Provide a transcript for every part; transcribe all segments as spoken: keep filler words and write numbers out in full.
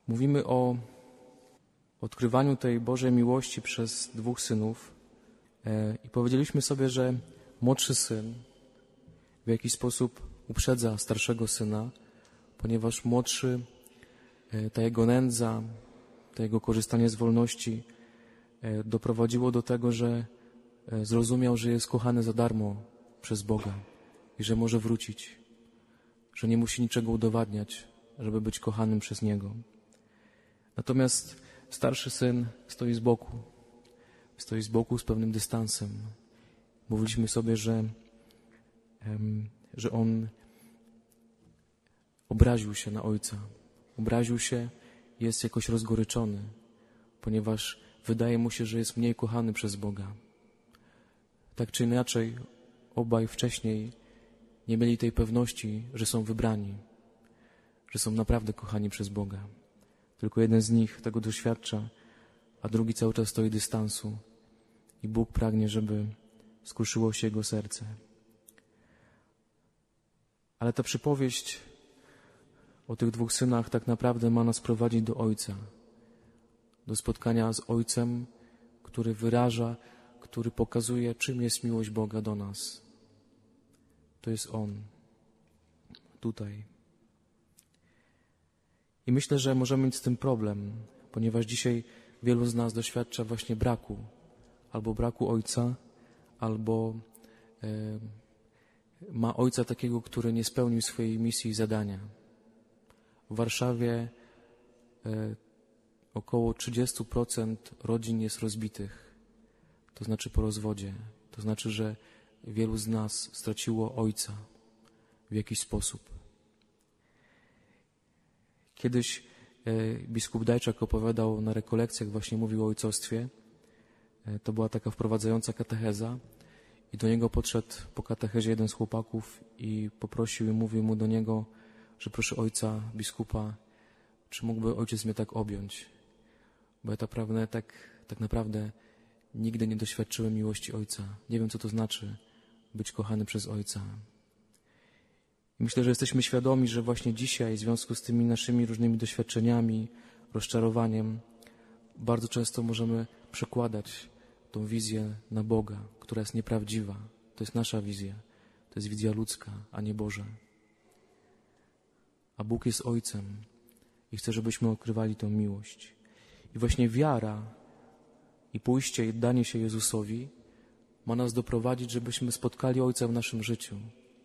Mówimy o odkrywaniu tej Bożej miłości przez dwóch synów i powiedzieliśmy sobie, że młodszy syn w jakiś sposób uprzedza starszego syna, ponieważ młodszy, ta jego nędza, to jego korzystanie z wolności doprowadziło do tego, że zrozumiał, że jest kochany za darmo przez Boga i że może wrócić, że nie musi niczego udowadniać, żeby być kochanym przez Niego. Natomiast starszy syn stoi z boku, stoi z boku z pewnym dystansem. Mówiliśmy sobie, że, że on obraził się na ojca, obraził się, jest jakoś rozgoryczony, ponieważ wydaje mu się, że jest mniej kochany przez Boga. Tak czy inaczej, obaj wcześniej nie mieli tej pewności, że są wybrani, że są naprawdę kochani przez Boga. Tylko jeden z nich tego doświadcza, a drugi cały czas stoi dystansu i Bóg pragnie, żeby skruszyło się jego serce. Ale ta przypowieść o tych dwóch synach tak naprawdę ma nas prowadzić do Ojca, do spotkania z Ojcem, który wyraża, który pokazuje, czym jest miłość Boga do nas. To jest On, tutaj. I myślę, że możemy mieć z tym problem, ponieważ dzisiaj wielu z nas doświadcza właśnie braku, albo braku Ojca, albo e, ma Ojca takiego, który nie spełnił swojej misji i zadania. W Warszawie e, około trzydzieści procent rodzin jest rozbitych, to znaczy po rozwodzie. To znaczy, że wielu z nas straciło Ojca w jakiś sposób. Kiedyś e, biskup Dajczak opowiadał na rekolekcjach, właśnie mówił o ojcostwie. E, to była taka wprowadzająca katecheza i do niego podszedł po katechezie jeden z chłopaków i poprosił i mówił mu do niego, że proszę ojca biskupa, czy mógłby ojciec mnie tak objąć? Bo ja tak naprawdę, tak, tak naprawdę nigdy nie doświadczyłem miłości Ojca. Nie wiem, co to znaczy być kochany przez Ojca. I myślę, że jesteśmy świadomi, że właśnie dzisiaj w związku z tymi naszymi różnymi doświadczeniami, rozczarowaniem, bardzo często możemy przekładać tą wizję na Boga, która jest nieprawdziwa. To jest nasza wizja. To jest wizja ludzka, a nie Boża. A Bóg jest Ojcem i chce, żebyśmy odkrywali tą miłość. I właśnie wiara i pójście i danie się Jezusowi ma nas doprowadzić, żebyśmy spotkali Ojca w naszym życiu.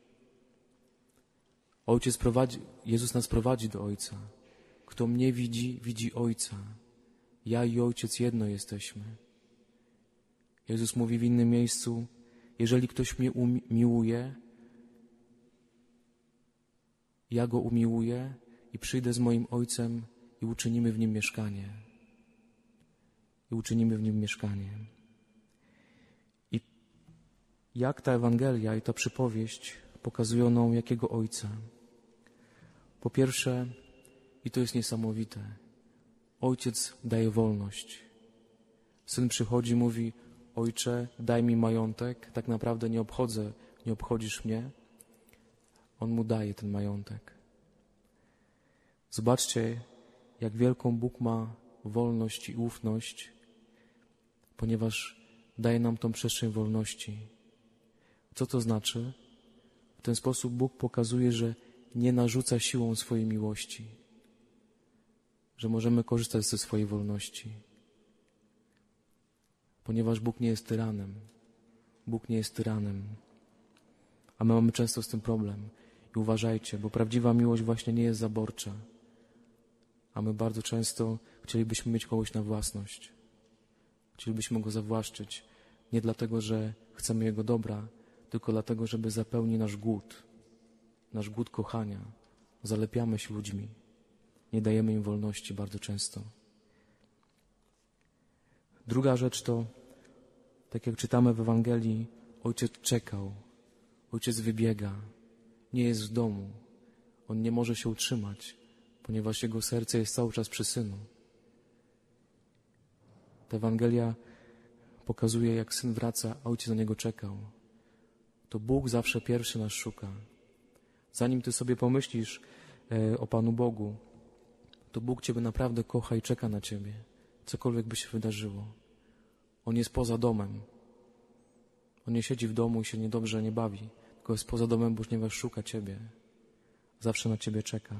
Ojciec prowadzi, Jezus nas prowadzi do Ojca. Kto mnie widzi, widzi Ojca. Ja i Ojciec jedno jesteśmy. Jezus mówi w innym miejscu, jeżeli ktoś mnie umiłuje, ja go umiłuję i przyjdę z moim Ojcem i uczynimy w nim mieszkanie. I uczynimy w nim mieszkanie. I jak ta Ewangelia i ta przypowieść pokazują nam jakiego Ojca? Po pierwsze, i to jest niesamowite, Ojciec daje wolność. Syn przychodzi i mówi, Ojcze, daj mi majątek, tak naprawdę nie obchodzę, nie obchodzisz mnie. On mu daje ten majątek. Zobaczcie, jak wielką Bóg ma wolność i ufność, ponieważ daje nam tą przestrzeń wolności. Co to znaczy? W ten sposób Bóg pokazuje, że nie narzuca siłą swojej miłości, że możemy korzystać ze swojej wolności, ponieważ Bóg nie jest tyranem. Bóg nie jest tyranem, a my mamy często z tym problem. I uważajcie, bo prawdziwa miłość właśnie nie jest zaborcza, a my bardzo często chcielibyśmy mieć kogoś na własność. Chcielibyśmy go zawłaszczyć, nie dlatego, że chcemy Jego dobra, tylko dlatego, żeby zapełnić nasz głód, nasz głód kochania. Zalepiamy się ludźmi, nie dajemy im wolności bardzo często. Druga rzecz to, tak jak czytamy w Ewangelii, Ojciec czekał, Ojciec wybiega, nie jest w domu, On nie może się utrzymać, ponieważ Jego serce jest cały czas przy Synu. Ta Ewangelia pokazuje, jak Syn wraca, a Ojciec na Niego czekał. To Bóg zawsze pierwszy nas szuka. Zanim Ty sobie pomyślisz e, o Panu Bogu, to Bóg Ciebie naprawdę kocha i czeka na Ciebie, cokolwiek by się wydarzyło. On jest poza domem. On nie siedzi w domu i się niedobrze nie bawi, tylko jest poza domem, ponieważ szuka Ciebie. Zawsze na Ciebie czeka.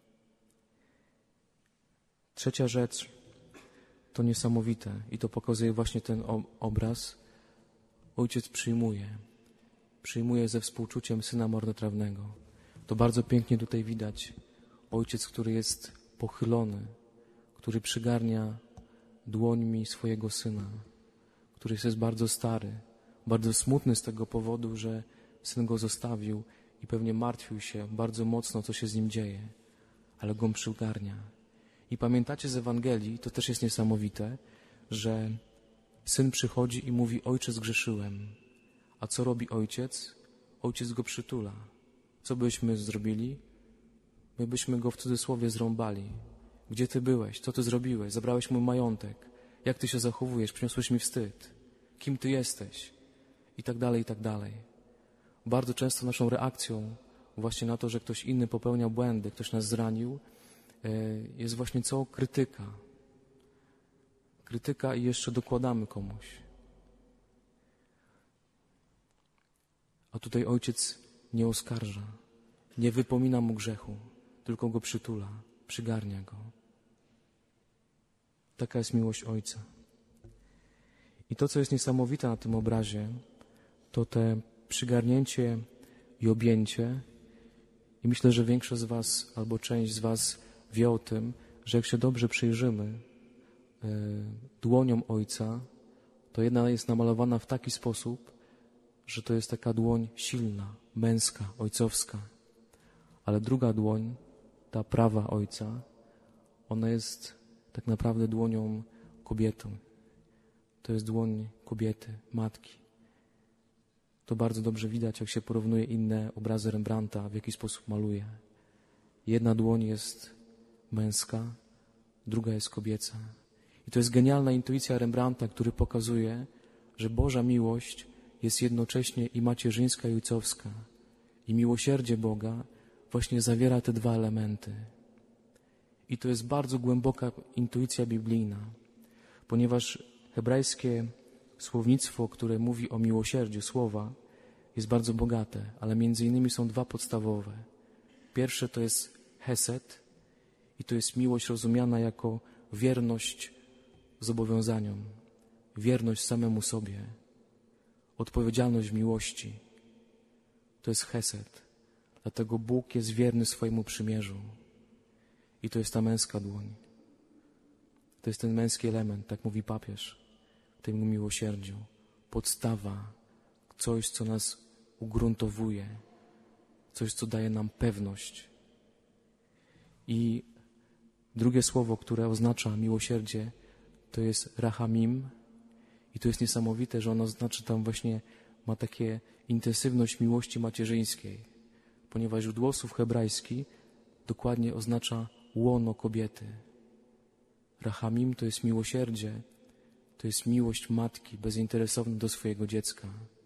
Trzecia rzecz to niesamowite i to pokazuje właśnie ten obraz. Ojciec przyjmuje. Przyjmuje ze współczuciem Syna marnotrawnego. To bardzo pięknie tutaj widać. Ojciec, który jest pochylony, który przygarnia dłońmi swojego Syna, który jest bardzo stary, bardzo smutny z tego powodu, że Syn go zostawił i pewnie martwił się bardzo mocno, co się z nim dzieje, ale go przygarnia. I pamiętacie z Ewangelii, to też jest niesamowite, że Syn przychodzi i mówi: Ojcze, zgrzeszyłem. A co robi Ojciec? Ojciec go przytula. Co byśmy zrobili? My byśmy go w cudzysłowie zrąbali. Gdzie Ty byłeś? Co Ty zrobiłeś? Zabrałeś mój majątek. Jak Ty się zachowujesz? Przyniosłeś mi wstyd. Kim Ty jesteś? I tak dalej, i tak dalej. Bardzo często naszą reakcją właśnie na to, że ktoś inny popełnia błędy, ktoś nas zranił, jest właśnie co? Krytyka. Krytyka i jeszcze dokładamy komuś. A tutaj Ojciec nie oskarża, nie wypomina mu grzechu, tylko go przytula, przygarnia go. Taka jest miłość Ojca. I to, co jest niesamowite na tym obrazie, to te przygarnięcie i objęcie. I myślę, że większość z Was, albo część z Was wie o tym, że jak się dobrze przyjrzymy yy, dłoniom Ojca, to jedna jest namalowana w taki sposób, że to jest taka dłoń silna, męska, ojcowska. Ale druga dłoń, ta prawa Ojca, ona jest tak naprawdę dłonią kobietą. To jest dłoń kobiety, matki. To bardzo dobrze widać, jak się porównuje inne obrazy Rembrandta, w jaki sposób maluje. Jedna dłoń jest męska, druga jest kobieca. I to jest genialna intuicja Rembrandta, który pokazuje, że Boża miłość jest jednocześnie i macierzyńska, i ojcowska. I miłosierdzie Boga właśnie zawiera te dwa elementy. I to jest bardzo głęboka intuicja biblijna, ponieważ hebrajskie słownictwo, które mówi o miłosierdziu, słowa, jest bardzo bogate, ale między innymi są dwa podstawowe. Pierwsze to jest hesed i to jest miłość rozumiana jako wierność zobowiązaniom, wierność samemu sobie, odpowiedzialność w miłości. To jest hesed. Dlatego Bóg jest wierny swojemu przymierzu. I to jest ta męska dłoń. To jest ten męski element, tak mówi papież, w tym miłosierdziu. Podstawa, coś, co nas ugruntowuje, coś, co daje nam pewność. I drugie słowo, które oznacza miłosierdzie, to jest rachamim. I to jest niesamowite, że ono znaczy tam właśnie, ma takie intensywność miłości macierzyńskiej, ponieważ źródło słów hebrajski dokładnie oznacza łono kobiety. Rachamim to jest miłosierdzie, to jest miłość matki bezinteresowna do swojego dziecka.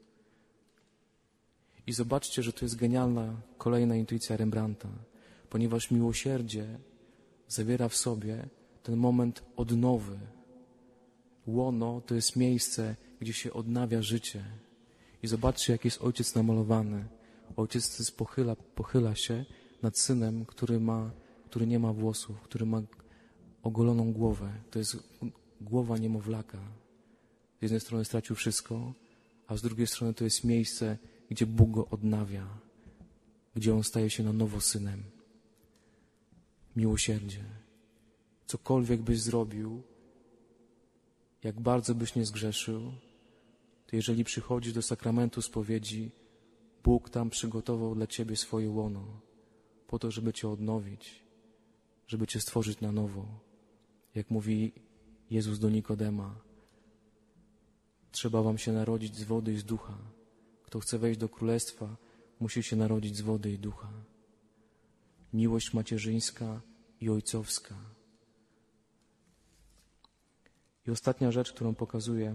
I zobaczcie, że to jest genialna kolejna intuicja Rembrandta, ponieważ miłosierdzie zawiera w sobie ten moment odnowy. Łono to jest miejsce, gdzie się odnawia życie. I zobaczcie, jak jest ojciec namalowany. Ojciec pochyla, pochyla się nad synem, który ma, który nie ma włosów, który ma ogoloną głowę. To jest głowa niemowlaka. Z jednej strony stracił wszystko, a z drugiej strony to jest miejsce, gdzie Bóg go odnawia, gdzie on staje się na nowo synem. Miłosierdzie. Cokolwiek byś zrobił, jak bardzo byś nie zgrzeszył, to jeżeli przychodzisz do sakramentu spowiedzi, Bóg tam przygotował dla ciebie swoje łono, po to, żeby cię odnowić, żeby cię stworzyć na nowo. Jak mówi Jezus do Nikodema, trzeba wam się narodzić z wody i z ducha. Kto chce wejść do królestwa, musi się narodzić z wody i ducha. Miłość macierzyńska i ojcowska. I ostatnia rzecz, którą pokazuje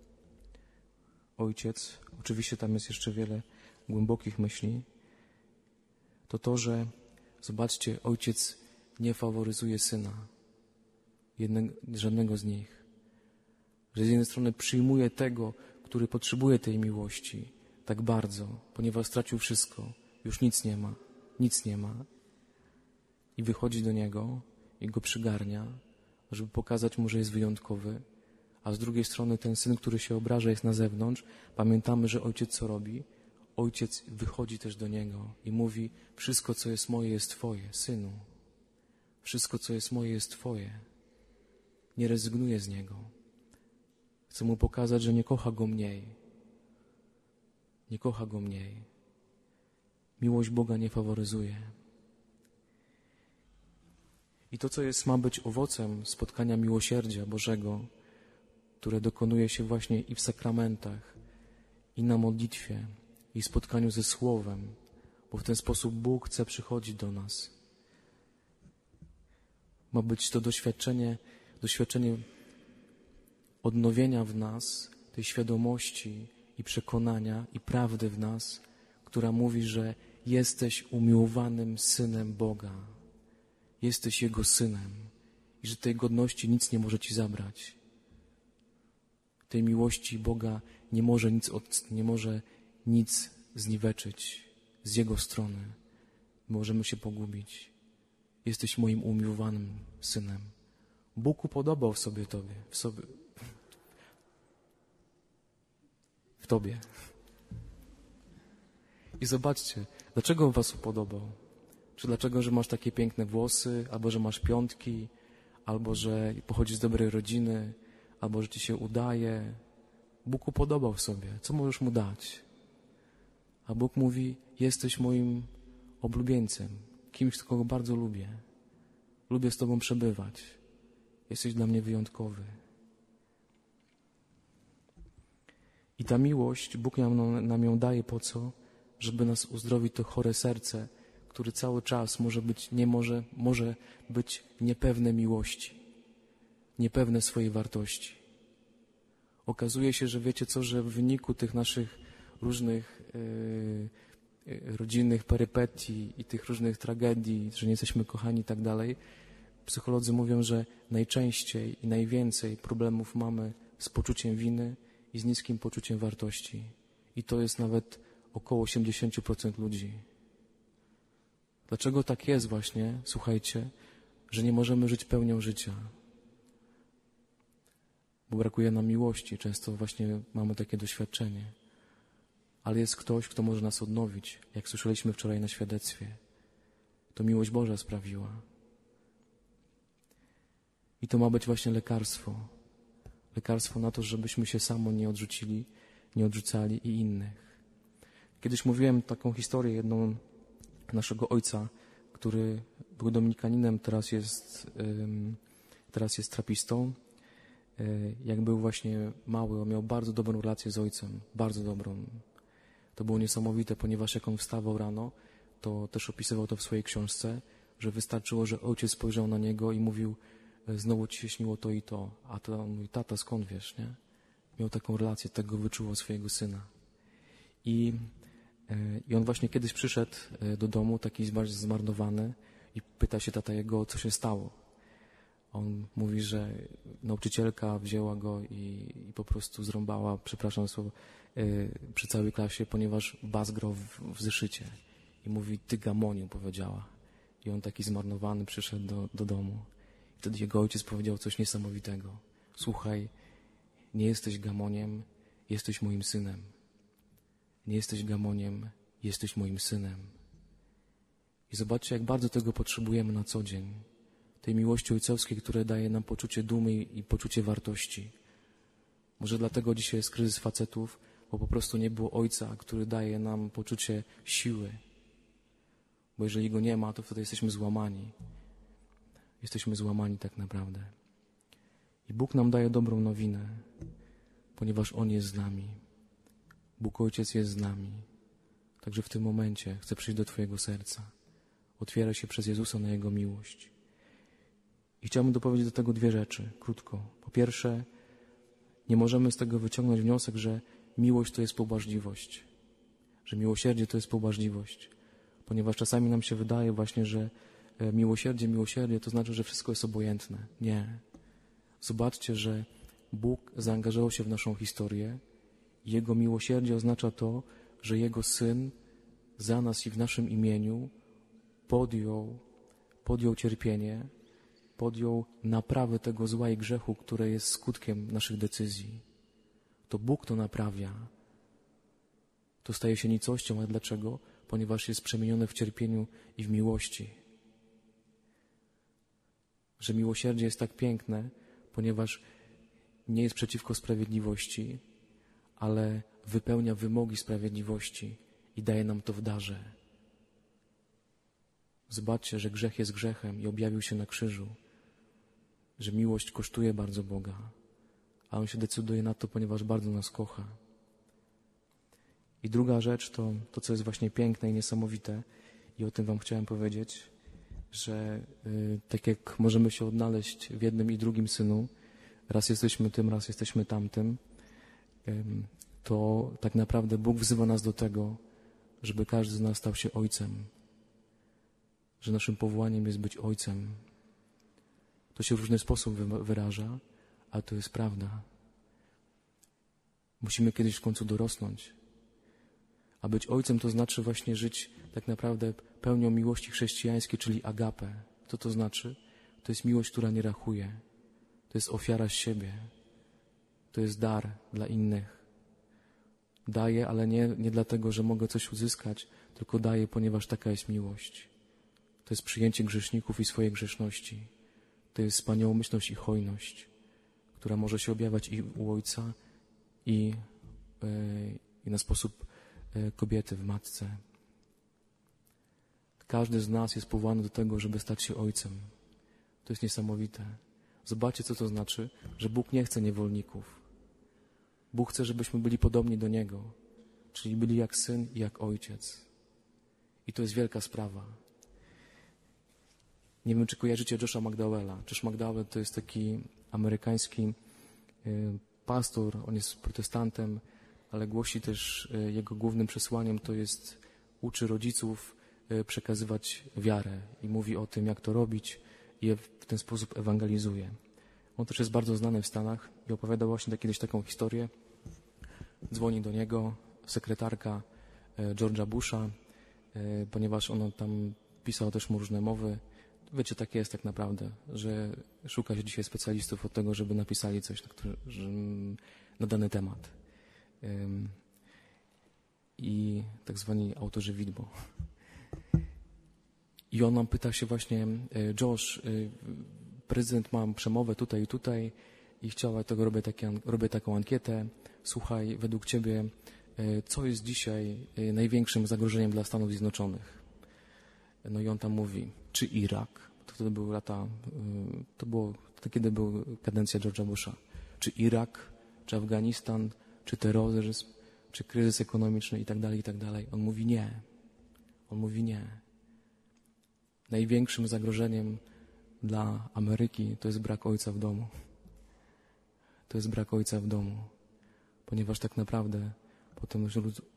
Ojciec, oczywiście tam jest jeszcze wiele głębokich myśli, to to, że zobaczcie, Ojciec nie faworyzuje Syna, jednego, żadnego z nich. Że z jednej strony przyjmuje tego, który potrzebuje tej miłości tak bardzo, ponieważ stracił wszystko, już nic nie ma, nic nie ma. I wychodzi do Niego i Go przygarnia, żeby pokazać Mu, że jest wyjątkowy. A z drugiej strony ten Syn, który się obraża, jest na zewnątrz. Pamiętamy, że Ojciec co robi? Ojciec wychodzi też do Niego i mówi: wszystko, co jest moje, jest Twoje, Synu. Wszystko, co jest moje, jest Twoje. Nie rezygnuje z Niego. Chce Mu pokazać, że nie kocha Go mniej. Nie kocha Go mniej. Miłość Boga nie faworyzuje. I to, co jest, ma być owocem spotkania miłosierdzia Bożego, które dokonuje się właśnie i w sakramentach, i na modlitwie, i w spotkaniu ze Słowem, bo w ten sposób Bóg chce przychodzić do nas. Ma być to doświadczenie, doświadczenie odnowienia w nas tej świadomości i przekonania i prawdy w nas, która mówi, że jesteś umiłowanym Synem Boga. Jesteś Jego Synem i że tej godności nic nie może Ci zabrać. Tej miłości Boga nie może nic, od, nie może nic zniweczyć z Jego strony. Możemy się pogubić. Jesteś moim umiłowanym Synem. Bóg upodobał w sobie Tobie, w sobie, w Tobie. I zobaczcie, dlaczego Was upodobał? Czy dlaczego, że masz takie piękne włosy, albo że masz piątki, albo że pochodzisz z dobrej rodziny, albo że Ci się udaje. Bóg upodobał w sobie. Co możesz Mu dać? A Bóg mówi: jesteś moim oblubieńcem, kimś, kogo bardzo lubię. Lubię z Tobą przebywać. Jesteś dla mnie wyjątkowy. I ta miłość, Bóg nam, nam ją daje po co? Żeby nas uzdrowić to chore serce, które cały czas może być, nie może, może być niepewne miłości, niepewne swojej wartości. Okazuje się, że wiecie co, że w wyniku tych naszych różnych yy, rodzinnych perypetii i tych różnych tragedii, że nie jesteśmy kochani i tak dalej, psycholodzy mówią, że najczęściej i najwięcej problemów mamy z poczuciem winy i z niskim poczuciem wartości. I to jest nawet około osiemdziesiąt procent ludzi. Dlaczego tak jest właśnie, słuchajcie, że nie możemy żyć pełnią życia? Bo brakuje nam miłości. Często właśnie mamy takie doświadczenie. Ale jest ktoś, kto może nas odnowić, jak słyszeliśmy wczoraj na świadectwie. To miłość Boża sprawiła. I to ma być właśnie lekarstwo. Lekarstwo na to, żebyśmy się samo nie odrzucili, nie odrzucali i innych. Kiedyś mówiłem taką historię jedną naszego ojca, który był dominikaninem, teraz jest, teraz jest trapistą. Jak był właśnie mały, on miał bardzo dobrą relację z ojcem, bardzo dobrą. To było niesamowite, ponieważ jak on wstawał rano, to też opisywał to w swojej książce, że wystarczyło, że ojciec spojrzał na niego i mówił: znowu ci się śniło to i to. A to on mówi: tata, skąd wiesz, nie? Miał taką relację, tego wyczuło swojego syna. I, I on właśnie kiedyś przyszedł do domu, taki bardzo zmarnowany, i pyta się tata jego, co się stało. On mówi, że nauczycielka wzięła go i, i po prostu zrąbała, przepraszam słowo, yy, przy całej klasie, ponieważ bas grał w, w zeszycie. I mówi: ty gamoniu, powiedziała. I on taki zmarnowany przyszedł do, do domu. I wtedy jego ojciec powiedział coś niesamowitego. Słuchaj, nie jesteś gamoniem, jesteś moim synem. Nie jesteś gamoniem, jesteś moim synem. I zobaczcie, jak bardzo tego potrzebujemy na co dzień. Tej miłości ojcowskiej, która daje nam poczucie dumy i poczucie wartości. Może dlatego dzisiaj jest kryzys facetów, bo po prostu nie było ojca, który daje nam poczucie siły. Bo jeżeli go nie ma, to wtedy jesteśmy złamani. Jesteśmy złamani tak naprawdę. I Bóg nam daje dobrą nowinę, ponieważ On jest z nami. Bóg Ojciec jest z nami. Także w tym momencie chcę przyjść do Twojego serca. Otwieraj się przez Jezusa na Jego miłość. I chciałbym dopowiedzieć do tego dwie rzeczy, krótko. Po pierwsze, nie możemy z tego wyciągnąć wniosek, że miłość to jest pobłażliwość. Że miłosierdzie to jest pobłażliwość. Ponieważ czasami nam się wydaje właśnie, że e, miłosierdzie, miłosierdzie, to znaczy, że wszystko jest obojętne. Nie. Zobaczcie, że Bóg zaangażował się w naszą historię. Jego miłosierdzie oznacza to, że Jego Syn za nas i w naszym imieniu podjął, podjął cierpienie, podjął naprawę tego zła i grzechu, które jest skutkiem naszych decyzji. To Bóg to naprawia. To staje się nicością, a dlaczego? Ponieważ jest przemienione w cierpieniu i w miłości. Że miłosierdzie jest tak piękne, ponieważ nie jest przeciwko sprawiedliwości, ale wypełnia wymogi sprawiedliwości i daje nam to w darze. Zobaczcie, że grzech jest grzechem i objawił się na krzyżu, że miłość kosztuje bardzo Boga, a On się decyduje na to, ponieważ bardzo nas kocha. I druga rzecz to to, co jest właśnie piękne i niesamowite, i o tym Wam chciałem powiedzieć, że y, tak jak możemy się odnaleźć w jednym i drugim Synu, raz jesteśmy tym, raz jesteśmy tamtym, y, to tak naprawdę Bóg wzywa nas do tego, żeby każdy z nas stał się ojcem. Że naszym powołaniem jest być ojcem. To się w różny sposób wyraża, ale to jest prawda. Musimy kiedyś w końcu dorosnąć. A być ojcem to znaczy właśnie żyć tak naprawdę pełnią miłości chrześcijańskiej, czyli agapę. Co to znaczy? To jest miłość, która nie rachuje. To jest ofiara z siebie. To jest dar dla innych. Daję, ale nie, nie dlatego, że mogę coś uzyskać, tylko daję, ponieważ taka jest miłość. To jest przyjęcie grzeszników i swojej grzeszności. To jest wspaniałomyślność i hojność, która może się objawiać i u ojca, i, yy, i na sposób yy, kobiety w matce. Każdy z nas jest powołany do tego, żeby stać się ojcem. To jest niesamowite. Zobaczcie, co to znaczy, że Bóg nie chce niewolników. Bóg chce, żebyśmy byli podobni do Niego, czyli byli jak syn i jak ojciec. I to jest wielka sprawa. Nie wiem, czy kojarzycie Josha McDowella. Josh McDowell to jest taki amerykański y, pastor, on jest protestantem, ale głosi też, y, jego głównym przesłaniem to jest, uczy rodziców y, przekazywać wiarę i mówi o tym, jak to robić i w ten sposób ewangelizuje. On też jest bardzo znany w Stanach i opowiadał właśnie kiedyś taką historię. Dzwoni do niego sekretarka y, George'a Busha, y, ponieważ on tam pisał też mu różne mowy. Wiecie, tak jest tak naprawdę, że szuka się dzisiaj specjalistów od tego, żeby napisali coś na, który, że, na dany temat. Ym, I tak zwani autorzy widmo. I on nam pyta się właśnie, Josh, prezydent ma przemowę tutaj i tutaj i chciała tego, robię, takie, robię taką ankietę. Słuchaj, według Ciebie, co jest dzisiaj największym zagrożeniem dla Stanów Zjednoczonych? No i on tam mówi, czy Irak, to wtedy były lata, to było, to kiedy była kadencja George'a Busha, czy Irak, czy Afganistan, czy terroryzm, czy kryzys ekonomiczny i tak dalej, i tak dalej. On mówi nie. On mówi nie. Największym zagrożeniem dla Ameryki to jest brak ojca w domu. To jest brak ojca w domu, ponieważ tak naprawdę potem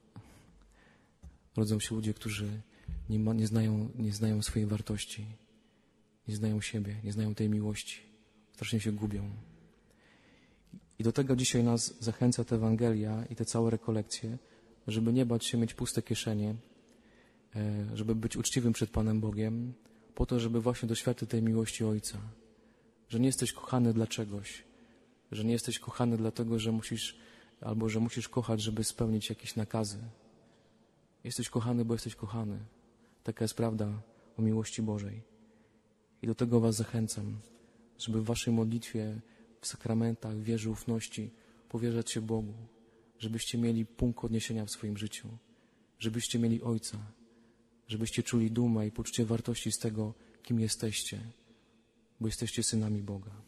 rodzą się ludzie, którzy Nie, ma, nie, znają, nie znają swojej wartości, nie znają siebie, nie znają tej miłości, strasznie się gubią. I do tego dzisiaj nas zachęca ta Ewangelia i te całe rekolekcje, żeby nie bać się mieć puste kieszenie, żeby być uczciwym przed Panem Bogiem, po to, żeby właśnie doświadczyć tej miłości Ojca. Że nie jesteś kochany dla czegoś, że nie jesteś kochany dlatego, że musisz, albo że musisz kochać, żeby spełnić jakieś nakazy. Jesteś kochany, bo jesteś kochany. Taka jest prawda o miłości Bożej. I do tego was zachęcam, żeby w waszej modlitwie, w sakramentach, w wierze, ufności powierzać się Bogu, żebyście mieli punkt odniesienia w swoim życiu, żebyście mieli Ojca, żebyście czuli dumę i poczucie wartości z tego, kim jesteście, bo jesteście synami Boga.